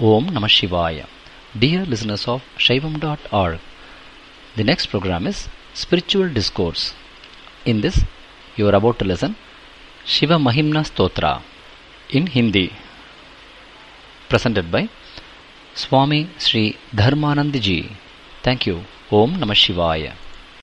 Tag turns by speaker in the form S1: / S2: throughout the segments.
S1: Om Namah Shivaya. Dear listeners of Shaivam.org, the next program is Spiritual Discourse. In this, you are about to listen Shiva Mahimna Stotra in Hindi, presented by Swami Sri Dharmanand Ji. Thank you. Om Namah Shivaya.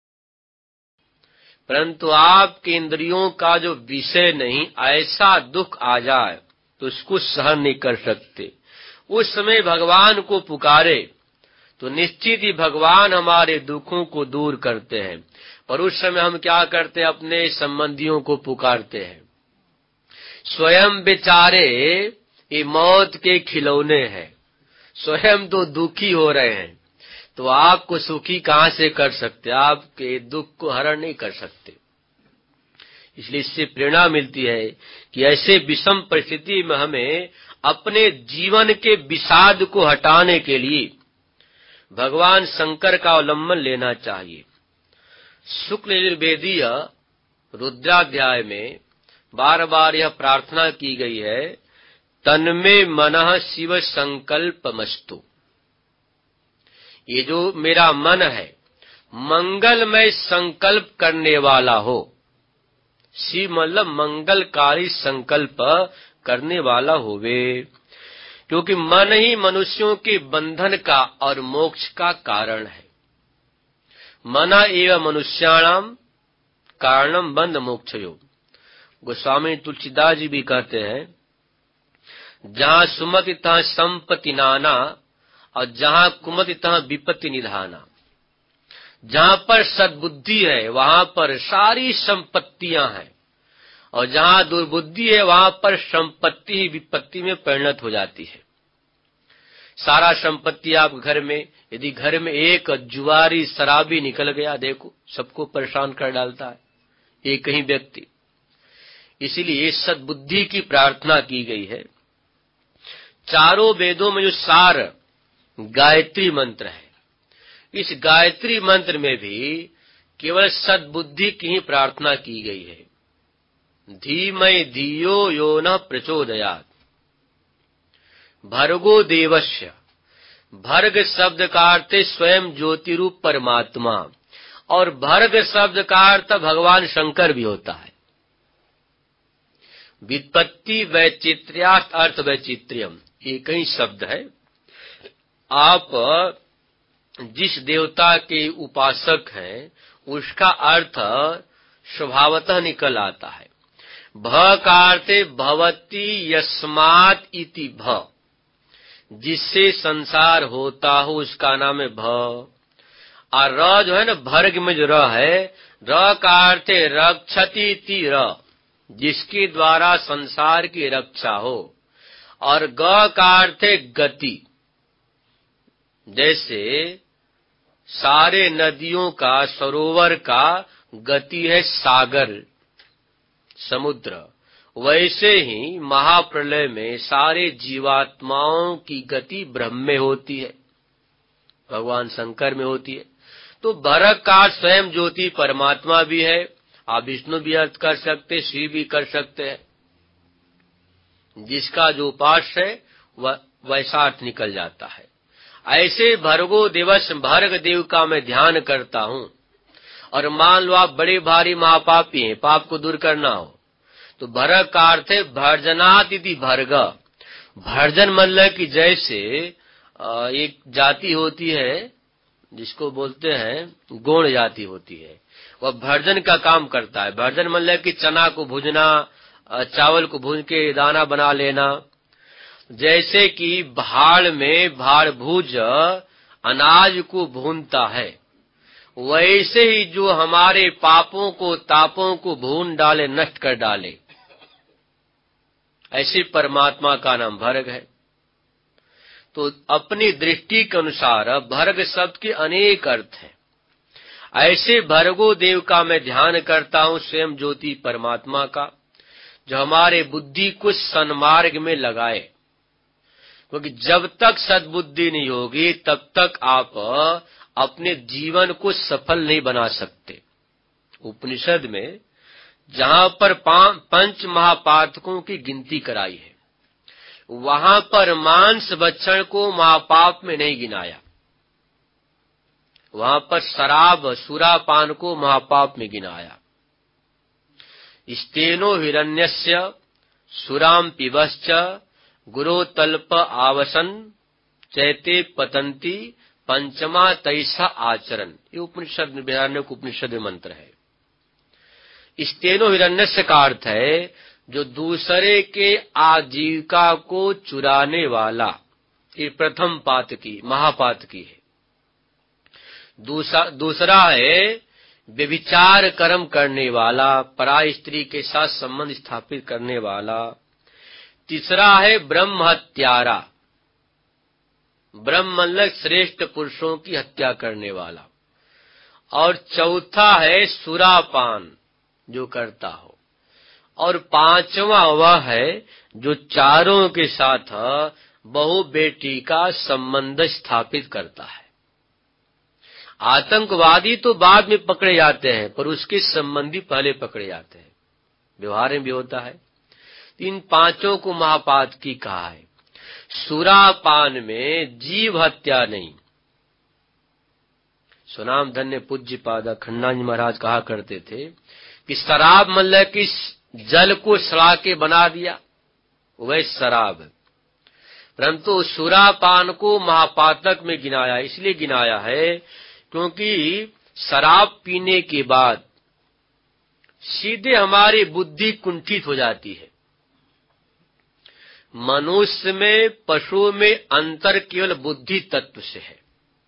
S2: परंतु आपके इंद्रियों का जो विषय नहीं, ऐसा दुख आ जाए तो उसको सहन नहीं कर सकते। उस समय भगवान को पुकारे तो निश्चित ही भगवान हमारे दुखों को दूर करते हैं। पर उस समय हम क्या करते हैं? अपने संबंधियों को पुकारते हैं। स्वयं बेचारे ये मौत के खिलौने हैं, स्वयं तो दुखी हो रहे हैं, तो आपको सुखी कहां से कर सकते? आपके दुख को हरण नहीं कर सकते। इसलिए इससे प्रेरणा मिलती है कि ऐसे विषम परिस्थिति में हमें अपने जीवन के विषाद को हटाने के लिए भगवान शंकर का अवलंबन लेना चाहिए। शुक्ल यजुर्वेदीय रुद्राध्याय में बार बार यह प्रार्थना की गई है, तन्मे मनः शिव संकल्पमस्तु। ये जो मेरा मन है मंगलमय संकल्प करने वाला हो। शिव मतलब मंगलकारी संकल्प करने वाला होवे, क्योंकि मन ही मनुष्यों के बंधन का और मोक्ष का कारण है। मना एव मनुष्याणाम कारणम बंध मोक्षयो। गोस्वामी तुलसीदास जी भी कहते हैं, जहां सुमति तहाँ संपत्ति नाना और जहां कुमति तहाँ विपत्ति निधाना। जहां पर सद्बुद्धि है वहां पर सारी संपत्तियां हैं, और जहां दुर्बुद्धि है वहां पर संपत्ति ही विपत्ति में परिणत हो जाती है। सारा संपत्ति आप घर में, यदि घर में एक जुआरी शराबी निकल गया, देखो सबको परेशान कर डालता है एक ही व्यक्ति। इसीलिए सद्बुद्धि की प्रार्थना की गई है। चारों वेदों में जो सार गायत्री मंत्र है, इस गायत्री मंत्र में भी केवल सद्बुद्धि की ही प्रार्थना की गई है। धीमहि धियो यो न प्रचोदयात् भर्गो देवस्य। भर्ग शब्द का अर्थ स्वयं ज्योति रूप परमात्मा, और भर्ग शब्द का अर्थ भगवान शंकर भी होता है। व्युत्पत्ति वैचित्र्यात् अर्थ वैचित्र्यम, एक ही शब्द है। आप जिस देवता के उपासक हैं उसका अर्थ स्वभावतः निकल आता है। भ का अर्थ भवति यस्मात् इति भ, जिससे संसार होता हो उसका नाम है भ। और र जो है ना, भर्ग में जो र है, र का अर्थ रक्षति इति र, जिसके द्वारा संसार की रक्षा हो। और ग का अर्थ गति, जैसे सारे नदियों का, सरोवर का गति है सागर, समुद्र, वैसे ही महाप्रलय में सारे जीवात्माओं की गति ब्रह्म में होती है, भगवान शंकर में होती है। तो भर्ग का स्वयं ज्योति परमात्मा भी है। आप विष्णु भी अर्थ कर सकते, शिव भी कर सकते हैं। जिसका जो उपास्य है वह वैसा अर्थ निकल जाता है। ऐसे भर्गो दिवस, भर्ग देव का मैं ध्यान करता हूँ। और मान लो आप बड़े भारी महापापी हैं, पाप को दूर करना हो, तो भर्ग का अर्थ है भर्जनात् इति भर्ग। भर्जन मतलब कि जैसे एक जाति होती है जिसको बोलते हैं गौण जाति होती है, वह भर्जन का काम करता है। भर्जन मतलब कि चना को भूजना, चावल को भून के दाना बना लेना। जैसे कि भाड़ में भाड़ भूज अनाज को भूनता है, वैसे ही जो हमारे पापों को, तापों को भून डाले, नष्ट कर डाले, ऐसे परमात्मा का नाम भर्ग है। तो अपनी दृष्टि के अनुसार भर्ग शब्द के अनेक अर्थ हैं। ऐसे भर्गो देव का मैं ध्यान करता हूँ, स्वयं ज्योति परमात्मा का, जो हमारे बुद्धि को सन्मार्ग में लगाए। क्योंकि जब तक सद्बुद्धि नहीं होगी तब तक आप अपने जीवन को सफल नहीं बना सकते। उपनिषद में जहां पर 5 महापातकों की गिनती कराई है, वहां पर मांस भक्षण को महापाप में नहीं गिनाया, वहां पर शराब सुरापान को महापाप में गिनाया। स्तेनो हिरण्यस्य सुराम पिबश्च गुरो तल्प आवसन चैते पतंती पंचमा तैसा आचरण। ये उपनिषद बृहदारण्यक उपनिषद में मंत्र है। स्तेनो हिरण्यस्य का अर्थ है जो दूसरे के आजीविका को चुराने वाला, ये प्रथम पातकी महापातकी है। दूसरा है व्यभिचार कर्म करने वाला, पराय स्त्री के साथ संबंध स्थापित करने वाला। तीसरा है ब्रह्म हत्यारा, ब्रह्म मतलब श्रेष्ठ पुरुषों की हत्या करने वाला। और चौथा है सुरापान, जो करता हो। और पांचवा वह है जो चारों के साथ बहु बेटी का संबंध स्थापित करता है। आतंकवादी तो बाद में पकड़े जाते हैं, पर उसके संबंधी पहले पकड़े जाते हैं, व्यवहार में भी होता है। इन पांचों को महापातकी कहा है। सुरापान में जीव हत्या नहीं। सुनाम धन्य पूज्य पाद खंडाजी महाराज कहा करते थे कि शराब मतलब कि जल को सड़ा के बना दिया, वह शराब। परंतु सुरापान को महापातक में गिनाया, इसलिए गिनाया है क्योंकि शराब पीने के बाद सीधे हमारी बुद्धि कुंठित हो जाती है। मनुष्य में पशु में अंतर केवल बुद्धि तत्व से है।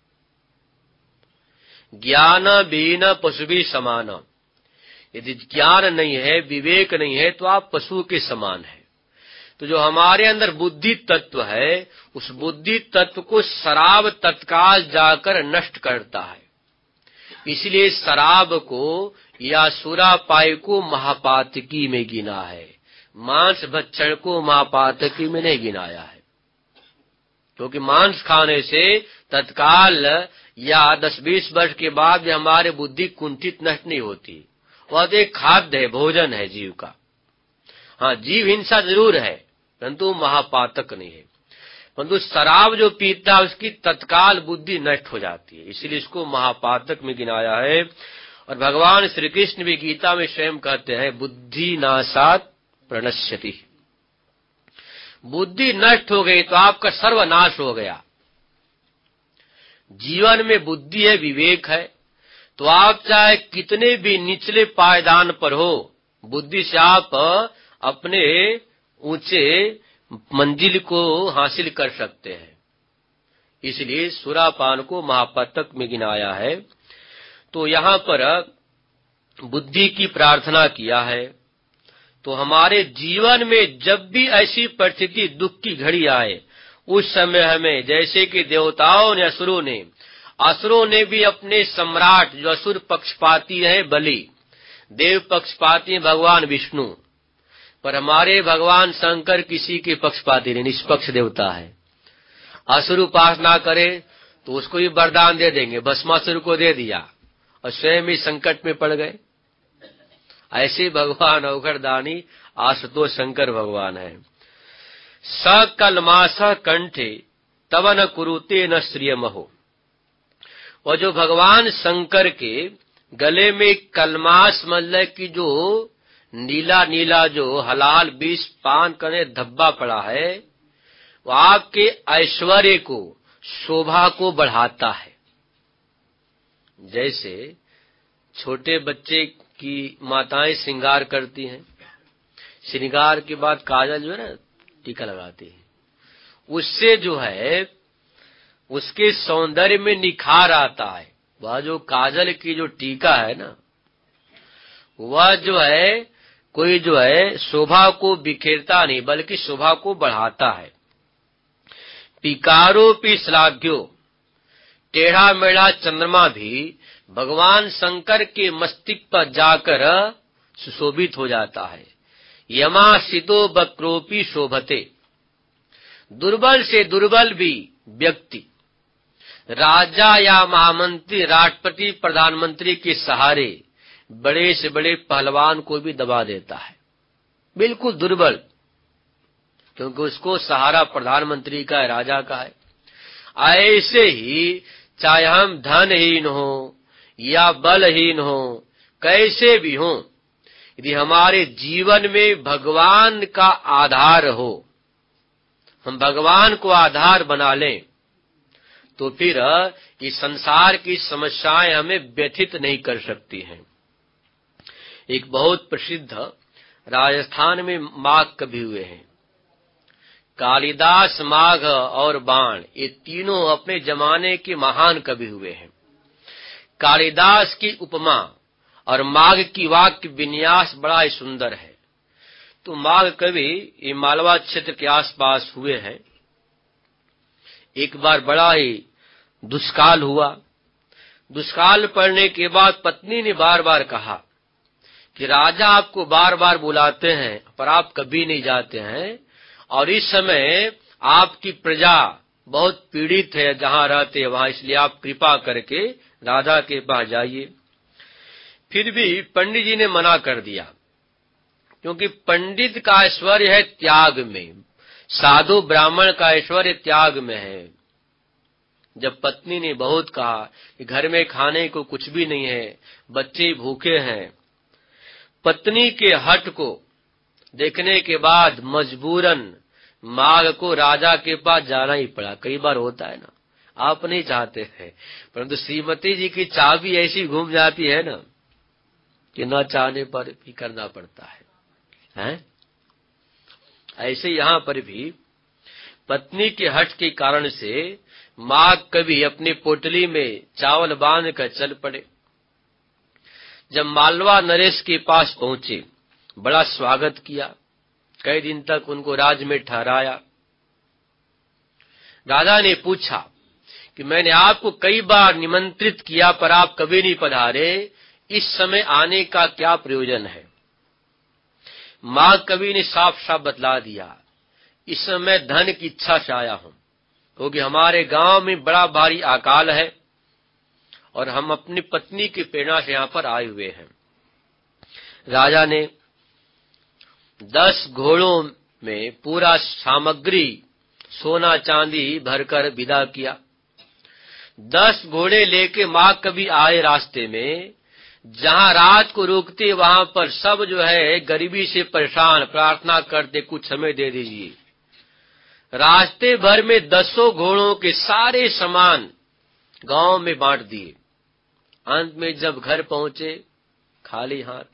S2: ज्ञान बीन पशु भी समान। यदि ज्ञान नहीं है, विवेक नहीं है, तो आप पशु के समान है। तो जो हमारे अंदर बुद्धि तत्व है, उस बुद्धि तत्व को शराब तत्काल जाकर नष्ट करता है। इसलिए शराब को या सुरापाय को महापातकी में गिना है, मांस भक्षण को महापातकी में नहीं गिनाया है। क्योंकि मांस खाने से तत्काल या 10-20 वर्ष के बाद हमारे बुद्धि कुंठित नष्ट नहीं होती। वह एक खाद्य है, भोजन है जीव का। हाँ, जीव हिंसा जरूर है, परंतु महापातक नहीं है। परंतु शराब जो पीता है उसकी तत्काल बुद्धि नष्ट हो जाती है, इसलिए इसको महापातक में गिनाया है। और भगवान श्री कृष्ण भी गीता में स्वयं कहते हैं बुद्धि नाशात् प्रणश्यति। बुद्धि नष्ट हो गई तो आपका सर्वनाश हो गया। जीवन में बुद्धि है, विवेक है, तो आप चाहे कितने भी निचले पायदान पर हो, बुद्धि से आप अपने ऊंचे मंजिल को हासिल कर सकते हैं। इसलिए सुरापान को महापातक में गिनाया है। तो यहाँ पर बुद्धि की प्रार्थना किया है। तो हमारे जीवन में जब भी ऐसी परिस्थिति दुख की घड़ी आए, उस समय हमें, जैसे कि देवताओं ने असुरों ने भी अपने सम्राट जो असुर पक्षपाती है बलि, देव पक्षपाती भगवान विष्णु, पर हमारे भगवान शंकर किसी के पक्षपाती नहीं, निष्पक्ष देवता है। असुर उपासना करे तो उसको भी वरदान दे देंगे, भस्मासुर को दे दिया और स्वयं ही संकट में पड़ गए। ऐसे भगवान अवघड़दानी आशुतोष शंकर भगवान है। सकलमास कंठे तव न कुरुते न श्रियमहो। और जो भगवान शंकर के गले में कलमास मतलब की जो नीला नीला जो हलाल बीस पान करने धब्बा पड़ा है, वो आपके ऐश्वर्य को, शोभा को बढ़ाता है। जैसे छोटे बच्चे की माताएं श्रृंगार करती हैं, श्रृंगार के बाद काजल जो है ना टीका लगाती है, उससे जो है उसके सौंदर्य में निखार आता है। वह जो काजल की जो टीका है ना, वह जो है कोई जो है शोभा को बिखेरता नहीं, बल्कि शोभा को बढ़ाता है। पिकारोपि श्लाघ्यो, टेढ़ा मेढ़ा चंद्रमा भी भगवान शंकर के मस्तिष्क पर जाकर सुशोभित हो जाता है। यमाशितो वक्रोपि शोभते, दुर्बल से दुर्बल भी व्यक्ति राजा या महामंत्री, राष्ट्रपति, प्रधानमंत्री के सहारे बड़े से बड़े पहलवान को भी दबा देता है, बिल्कुल दुर्बल। क्योंकि उसको सहारा प्रधानमंत्री का है, राजा का है। ऐसे ही चाहे हम धनहीन हो या बलहीन हो, कैसे भी हो, यदि हमारे जीवन में भगवान का आधार हो, हम भगवान को आधार बना लें, तो फिर इस संसार की समस्याएं हमें व्यथित नहीं कर सकती हैं। एक बहुत प्रसिद्ध राजस्थान में माघ कवि हुए हैं। कालिदास, माघ और बाण, ये तीनों अपने जमाने के महान कवि हुए हैं। कालिदास की उपमा और माघ की वाक्य विन्यास बड़ा ही सुंदर है। तो माघ कवि ये मालवा क्षेत्र के आसपास हुए हैं। एक बार बड़ा ही दुष्काल हुआ। दुष्काल पड़ने के बाद पत्नी ने बार बार कहा कि राजा आपको बार बार बुलाते हैं पर आप कभी नहीं जाते हैं, और इस समय आपकी प्रजा बहुत पीड़ित है जहां रहते हैं वहां, इसलिए आप कृपा करके राजा के पास जाइए। फिर भी पंडित जी ने मना कर दिया, क्योंकि पंडित का ऐश्वर्य है त्याग में, साधु ब्राह्मण का ऐश्वर्य त्याग में है। जब पत्नी ने बहुत कहा कि घर में खाने को कुछ भी नहीं है, बच्चे भूखे हैं, पत्नी के हठ को देखने के बाद मजबूरन माघ को राजा के पास जाना ही पड़ा। कई बार होता है ना, आप नहीं चाहते हैं, परंतु श्रीमती जी की चाबी ऐसी घूम जाती है ना कि न चाहने पर भी करना पड़ता है? ऐसे यहाँ पर भी पत्नी के हठ के कारण से माघ कवि अपनी पोटली में चावल बांध कर चल पड़े। जब मालवा नरेश के पास पहुंचे, बड़ा स्वागत किया, कई दिन तक उनको राज में ठहराया। राजा ने पूछा कि मैंने आपको कई बार निमंत्रित किया पर आप कभी नहीं पधारे, इस समय आने का क्या प्रयोजन है? माघ कवि ने साफ साफ बतला दिया, इस समय धन की इच्छा से आया हूं, क्योंकि हमारे गांव में बड़ा भारी अकाल है और हम अपनी पत्नी की प्रेरणा से यहाँ पर आए हुए हैं। राजा ने 10 घोड़ों में पूरा सामग्री सोना चांदी भरकर विदा किया। 10 घोड़े लेके माघ कवि आए। रास्ते में जहां रात को रुकते वहां पर सब जो है गरीबी से परेशान प्रार्थना करते, कुछ हमें दे दीजिए। रास्ते भर में 10 घोड़ों के सारे सामान गांव में बांट दिए। अंत में जब घर पहुंचे, खाली हाथ।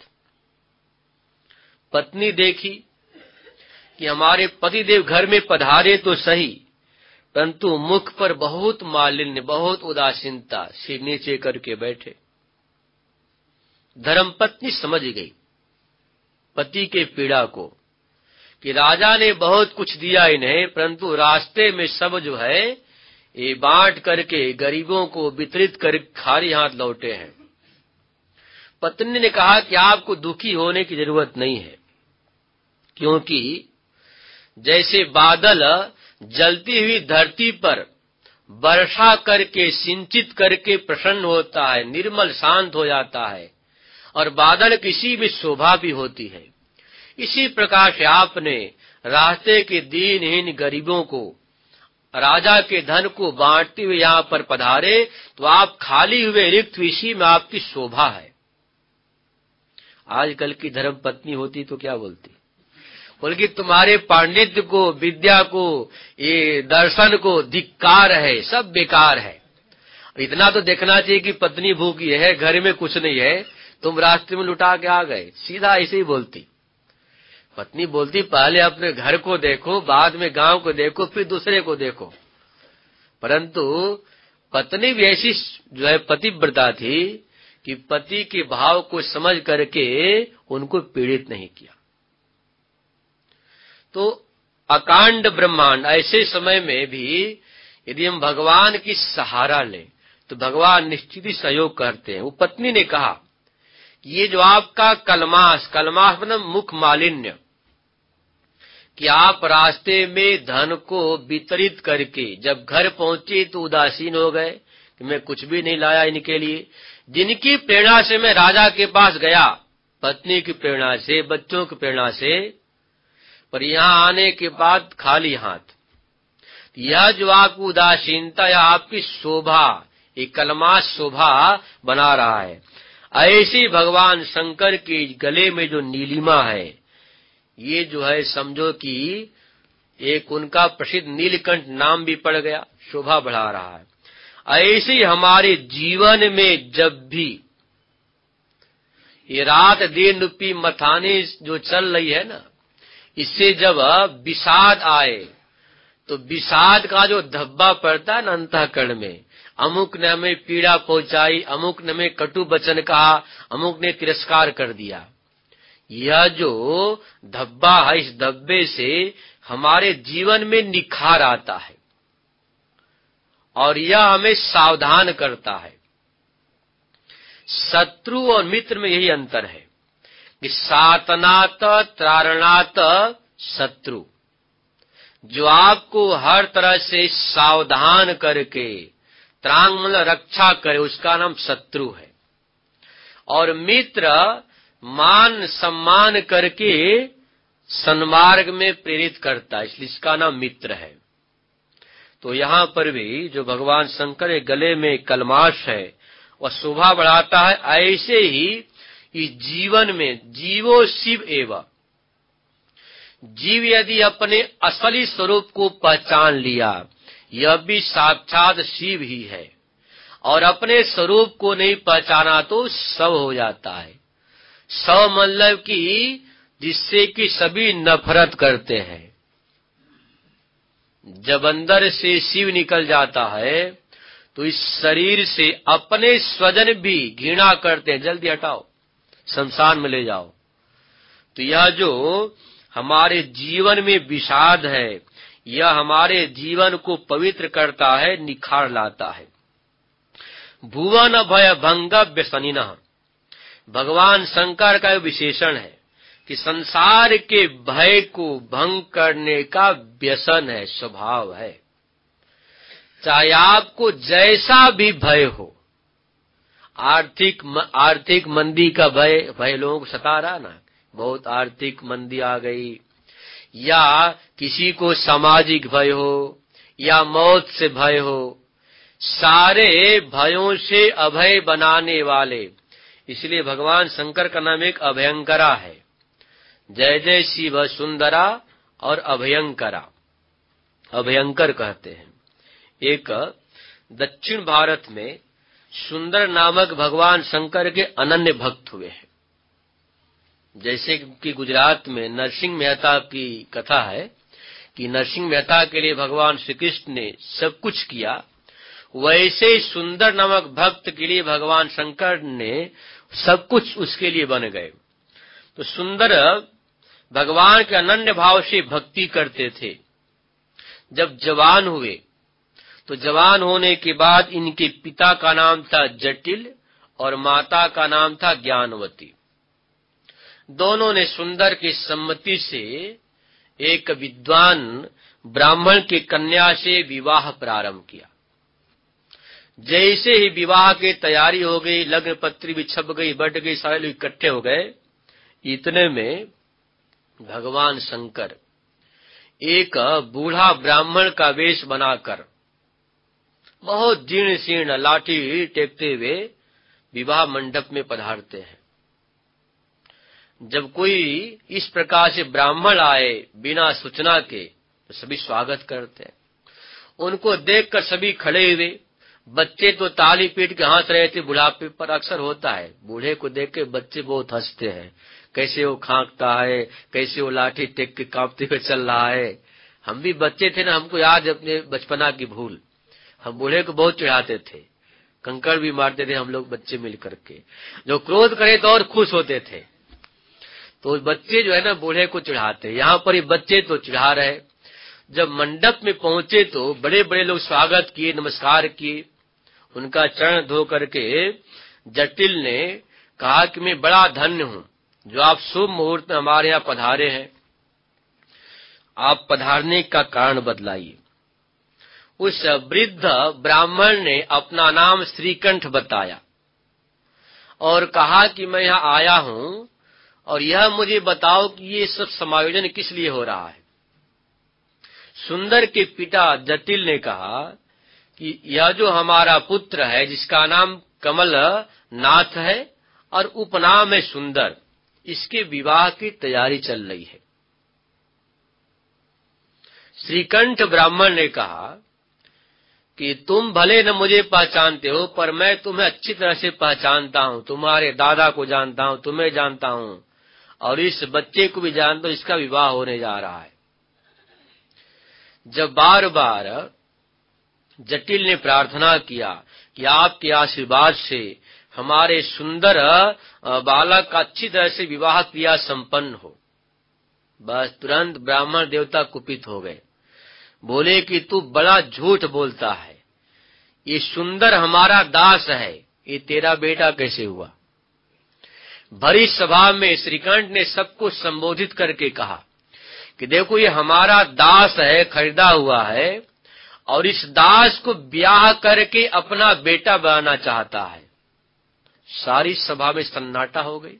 S2: पत्नी देखी कि हमारे पतिदेव घर में पधारे तो सही, परंतु मुख पर बहुत मालिन्य, बहुत उदासीनता, सिर नीचे करके बैठे। धर्मपत्नी समझ गई पति के पीड़ा को कि राजा ने बहुत कुछ दिया इन्हें, परंतु रास्ते में सब जो है ये बांट करके गरीबों को वितरित कर खाली हाथ लौटे हैं। पत्नी ने कहा कि आपको दुखी होने की जरूरत नहीं है, क्योंकि जैसे बादल जलती हुई धरती पर वर्षा करके सिंचित करके प्रसन्न होता है, निर्मल शांत हो जाता है, और बादल किसी भी शोभा भी होती है, इसी प्रकार से आपने रास्ते के दीनहीन गरीबों को राजा के धन को बांटते हुए यहाँ पर पधारे, तो आप खाली हुए रिक्त, इसी में आपकी शोभा है। आजकल की धर्म पत्नी होती तो क्या बोलती? बल्कि तुम्हारे पांडित्य को, विद्या को, ये दर्शन को धिक्कार है, सब बेकार है। इतना तो देखना चाहिए कि पत्नी भूखी है, घर में कुछ नहीं है, तुम रास्ते में लुटा के आ गए, सीधा ऐसे ही बोलती। पत्नी बोलती पहले अपने घर को देखो, बाद में गांव को देखो, फिर दूसरे को देखो। परंतु पत्नी भी ऐसी जो है पतिव्रता थी कि पति के भाव को समझ करके उनको पीड़ित नहीं किया। तो अकांड ब्रह्मांड, ऐसे समय में भी यदि हम भगवान की सहारा लें तो भगवान निश्चित ही सहयोग करते हैं। वो पत्नी ने कहा ये जो आपका कलमास मतलब मुख मालिन्य, कि आप रास्ते में धन को वितरित करके जब घर पहुंचे तो उदासीन हो गए कि मैं कुछ भी नहीं लाया इनके लिए। जिनकी प्रेरणा से मैं राजा के पास गया, पत्नी की प्रेरणा से, बच्चों की प्रेरणा से, पर यहाँ आने के बाद खाली हाथ। यह जो आपकी उदासीनता या आपकी शोभा, एक कलमाश शोभा बना रहा है, ऐसी भगवान शंकर के गले में जो नीलिमा है, ये जो है समझो कि एक उनका प्रसिद्ध नीलकंठ नाम भी पड़ गया, शोभा बढ़ा रहा है। ऐसे हमारे जीवन में जब भी ये रात दिन रूपी मथाने जो चल रही है ना, इससे जब विषाद आए तो विषाद का जो धब्बा पड़ता है ना अंतःकरण में, अमुक ने हमें पीड़ा पहुंचाई, अमुक ने हमें कटु वचन कहा, अमुक ने तिरस्कार कर दिया, यह जो धब्बा है, इस धब्बे से हमारे जीवन में निखार आता है और यह हमें सावधान करता है। शत्रु और मित्र में यही अंतर है कि सातनात त्रारणात शत्रु, जो आपको हर तरह से सावधान करके त्रांग मतलब रक्षा करे, उसका नाम शत्रु है। और मित्र मान सम्मान करके सन्मार्ग में प्रेरित करता है, इसलिए इसका नाम मित्र है। तो यहाँ पर भी जो भगवान शंकर के गले में कलमाश है वह शोभा बढ़ाता है। ऐसे ही इस जीवन में जीवो शिव एवं, जीव यदि अपने असली स्वरूप को पहचान लिया, यह भी साक्षात शिव ही है, और अपने स्वरूप को नहीं पहचाना तो सब हो जाता है। सब मतलब कि जिससे कि सभी नफरत करते हैं। जब अंदर से शिव निकल जाता है तो इस शरीर से अपने स्वजन भी घृणा करते हैं, जल्दी हटाओ, शमशान में ले जाओ। तो यह जो हमारे जीवन में विषाद है, यह हमारे जीवन को पवित्र करता है, निखार लाता है। भुवन भय भंग व्यसनिनः, भगवान शंकर का विशेषण है कि संसार के भय को भंग करने का व्यसन है, स्वभाव है। चाहे आपको जैसा भी भय हो, आर्थिक मंदी का भय लोगों को सता रहा ना, बहुत आर्थिक मंदी आ गई, या किसी को सामाजिक भय हो, या मौत से भय हो, सारे भयों से अभय बनाने वाले, इसलिए भगवान शंकर का नाम एक अभयंकरा है। जय जय शिव सुंदरा और अभयंकरा, अभयंकर कहते हैं। एक दक्षिण भारत में सुंदर नामक भगवान शंकर के अनन्य भक्त हुए हैं। जैसे कि गुजरात में नरसिंह मेहता की कथा है कि नरसिंह मेहता के लिए भगवान श्री कृष्ण ने सब कुछ किया, वैसे ही सुंदर नामक भक्त के लिए भगवान शंकर ने सब कुछ उसके लिए बन गए। तो सुंदर भगवान के अनन्य भाव से भक्ति करते थे। जब जवान हुए तो जवान होने के बाद इनके पिता का नाम था जटिल और माता का नाम था ज्ञानवती। दोनों ने सुंदर की सम्मति से एक विद्वान ब्राह्मण की कन्या से विवाह प्रारंभ किया। जैसे ही विवाह की तैयारी हो गई, लग्न पत्री भी छप गई, बट गई, सारे लोग इकट्ठे हो गए, इतने में भगवान शंकर एक बूढ़ा ब्राह्मण का वेश बनाकर बहुत जीर्ण शीर्ण लाठी टेकते हुए विवाह मंडप में पधारते हैं। जब कोई इस प्रकार से ब्राह्मण आए बिना सूचना के तो सभी स्वागत करते हैं। उनको देखकर सभी खड़े हुए। बच्चे तो ताली पीट के हंस रहे थे, बुढ़ापे पर अक्सर होता है, बूढ़े को देख के बच्चे बहुत हंसते हैं, कैसे वो खांकता है, कैसे वो लाठी टेक के कांपते हुए चल रहा है। हम भी बच्चे थे ना, हमको याद अपने बचपना की भूल। हम बूढ़े को बहुत चिढ़ाते थे, कंकड़ भी मारते थे हम लोग बच्चे मिल करके। जो क्रोध करे तो और खुश होते थे। तो बच्चे जो है ना बूढ़े को चिढ़ाते, यहाँ पर ये बच्चे तो चिढ़ा रहे। जब मंडप में पहुंचे तो बड़े बड़े लोग स्वागत किए, नमस्कार किए, उनका चरण धो करके जटिल ने कहा कि मैं बड़ा धन्य हूं जो आप शुभ मुहूर्त में हमारे यहाँ पधारे हैं, आप पधारने का कारण बतलाइए। उस वृद्ध ब्राह्मण ने अपना नाम श्रीकंठ बताया और कहा कि मैं यहाँ आया हूं और यह मुझे बताओ कि ये सब समायोजन किस लिए हो रहा है। सुंदर के पिता जटिल ने कहा कि यह जो हमारा पुत्र है, जिसका नाम कमल नाथ है और उपनाम है सुंदर, इसके विवाह की तैयारी चल रही है। श्रीकंठ ब्राह्मण ने कहा कि तुम भले न मुझे पहचानते हो, पर मैं तुम्हें अच्छी तरह से पहचानता हूँ। तुम्हारे दादा को जानता हूँ, तुम्हें जानता हूँ, और इस बच्चे को भी जानता हूँ, इसका विवाह होने जा रहा है। जब बार बार जटिल ने प्रार्थना किया कि आपके आशीर्वाद से हमारे सुंदर बालक का अच्छी तरह से विवाह क्रिया संपन्न हो, बस तुरंत ब्राह्मण देवता कुपित हो गए। बोले कि तू बड़ा झूठ बोलता है, ये सुंदर हमारा दास है, ये तेरा बेटा कैसे हुआ। भरी सभा में श्रीकंठ ने सबको संबोधित करके कहा कि देखो, ये हमारा दास है, खरीदा हुआ है, और इस दास को ब्याह करके अपना बेटा बनाना चाहता है। सारी सभा में सन्नाटा हो गई।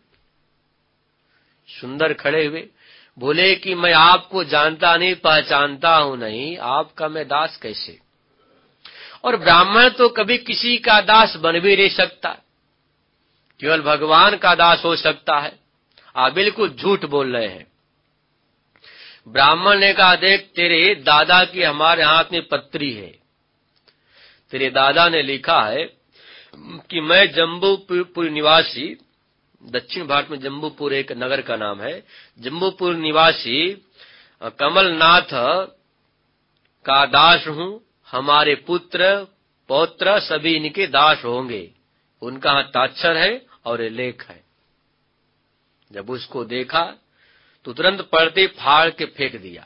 S2: सुंदर खड़े हुए, बोले कि मैं आपको जानता नहीं, पहचानता हूं नहीं, आपका मैं दास कैसे। और ब्राह्मण तो कभी किसी का दास बन भी नहीं सकता, केवल भगवान का दास हो सकता है। आप बिल्कुल झूठ बोल रहे हैं। ब्राह्मण ने कहा, देख, तेरे दादा की हमारे हाथ में पत्री है। तेरे दादा ने लिखा है कि मैं जम्बूपुर निवासी, दक्षिण भारत में जम्बूपुर एक नगर का नाम है, जम्बूपुर निवासी कमलनाथ का दास हूँ। हमारे पुत्र पौत्र सभी इनके दास होंगे। उनका हस्ताक्षर है और लेख है। जब उसको देखा तो तुरंत पर्दे फाड़ के फेंक दिया।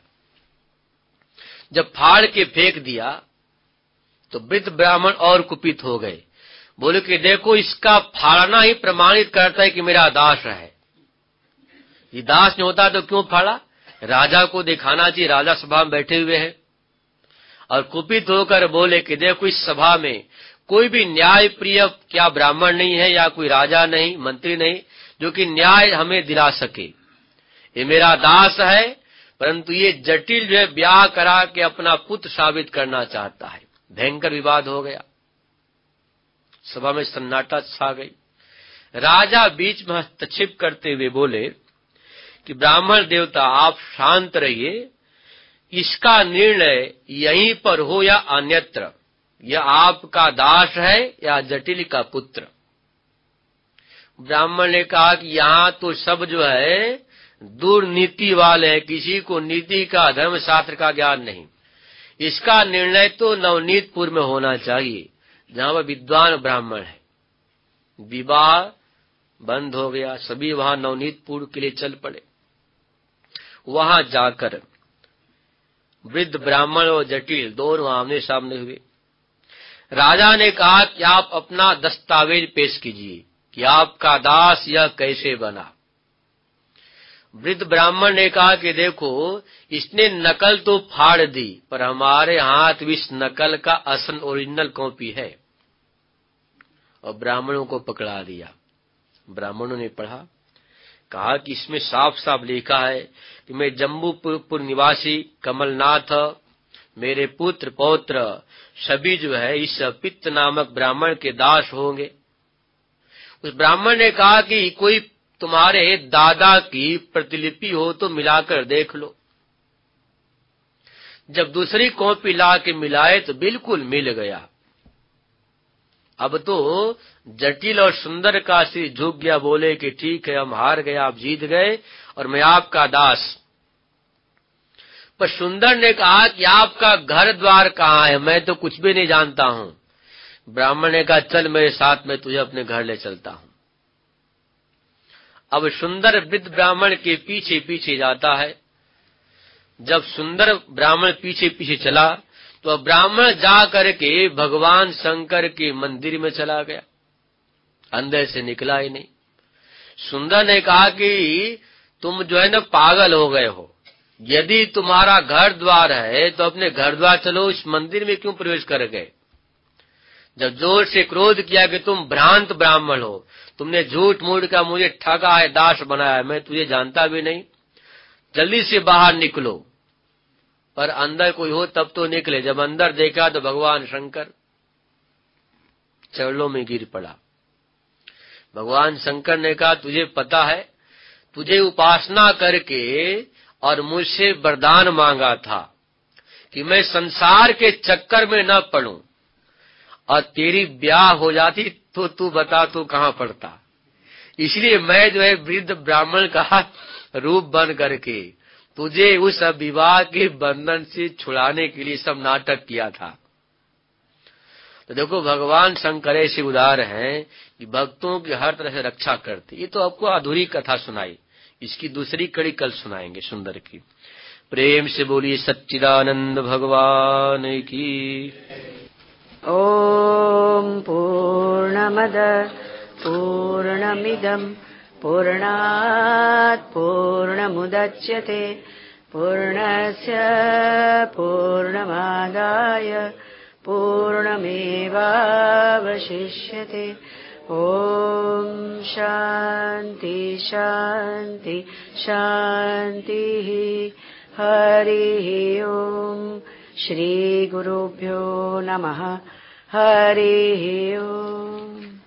S2: जब फाड़ के फेंक दिया तो वृद्ध ब्राह्मण और कुपित हो गए। बोले कि देखो, इसका फाड़ना ही प्रमाणित करता है कि मेरा दास है। ये दास नहीं होता तो क्यों फाड़ा? राजा को दिखाना चाहिए, राजा सभा में बैठे हुए हैं। और कुपित होकर बोले कि देखो, इस सभा में कोई भी न्याय प्रिय क्या ब्राह्मण नहीं है, या कोई राजा नहीं, मंत्री नहीं, जो कि न्याय हमें दिला सके। ये मेरा दास है, परंतु ये जटिल जो है ब्याह करा के अपना पुत्र साबित करना चाहता है। भयंकर विवाद हो गया। सभा में सन्नाटा छा गई। राजा बीच में हस्तक्षेप करते हुए बोले कि ब्राह्मण देवता, आप शांत रहिए, इसका निर्णय यहीं पर हो या अन्यत्र, यह आपका दास है या जटिल का पुत्र। ब्राह्मण ने कहा कि यहाँ तो सब जो है दुर्नीति वाले हैं, किसी को नीति का, धर्मशास्त्र का ज्ञान नहीं। इसका निर्णय तो नवनीतपुर में होना चाहिए, जहाँ वह विद्वान ब्राह्मण है। विवाह बंद हो गया। सभी वहां नवनीतपुर के लिए चल पड़े। वहां जाकर वृद्ध ब्राह्मण और जटिल दोनों आमने सामने हुए। राजा ने कहा कि आप अपना दस्तावेज पेश कीजिए कि आपका दास यह कैसे बना। वृद्ध ब्राह्मण ने कहा कि देखो, इसने नकल तो फाड़ दी, पर हमारे हाथ भी इस नकल का असल ओरिजिनल कॉपी है। और ब्राह्मणों को पकड़ा दिया। ब्राह्मणों ने पढ़ा, कहा कि इसमें साफ साफ लिखा है कि मैं जम्बूपुर निवासी कमलनाथ, मेरे पुत्र पौत्र सभी जो है इस पित्त नामक ब्राह्मण के दास होंगे। उस ब्राह्मण ने कहा कि कोई तुम्हारे दादा की प्रतिलिपि हो तो मिलाकर देख लो। जब दूसरी कॉपी ला के मिलाए तो बिल्कुल मिल गया। अब तो जटिल और सुंदर का सिर झुक गया। बोले कि ठीक है, हम हार गए, आप जीत गए और मैं आपका दास। पर सुंदर ने कहा कि आपका घर द्वार कहाँ है, मैं तो कुछ भी नहीं जानता हूँ। ब्राह्मण ने कहा, चल मेरे साथ, मैं तुझे अपने घर ले चलता हूँ। अब सुंदर वृद्ध ब्राह्मण के पीछे पीछे जाता है। जब सुंदर ब्राह्मण पीछे पीछे चला तो ब्राह्मण जा करके भगवान शंकर के मंदिर में चला गया, अंदर से निकला ही नहीं। सुंदर ने कहा कि तुम जो है ना पागल हो गए हो। यदि तुम्हारा घर द्वार है तो अपने घर द्वार चलो, इस मंदिर में क्यों प्रवेश कर गए? जब जोर से क्रोध किया कि तुम भ्रांत ब्राह्मण हो, तुमने झूठ मूठ का मुझे ठगा है, दास बनाया है, मैं तुझे जानता भी नहीं, जल्दी से बाहर निकलो। पर अंदर कोई हो तब तो निकले। जब अंदर देखा तो भगवान शंकर चरणों में गिर पड़ा। भगवान शंकर ने कहा, तुझे पता है, तुझे उपासना करके और मुझसे वरदान मांगा था कि मैं संसार के चक्कर में न पड़ूं, और तेरी ब्याह हो जाती तो तू बता तू कहां पड़ता। इसलिए मैं जो है वृद्ध ब्राह्मण का रूप बन करके तुझे उस विवाह के बंधन से छुड़ाने के लिए सब नाटक किया था। तो देखो, भगवान शंकर ऐसे उदार हैं कि भक्तों की हर तरह से रक्षा करते। ये तो आपको अधूरी कथा सुनाई, इसकी दूसरी कड़ी कल सुनाएंगे सुंदर की। प्रेम से बोलिए सच्चिदानंद भगवान की।
S3: ओम पूर्णमद पूर्णमिदं पूर्णात् पूर्णमुदच्यते पूर्णस्य पूर्णमादाय पूर्णमेवावशिष्यते। ओम शांति शांति शांतिः। हरिः ओम। श्री गुरुभ्यो नमः। हरिः ओम।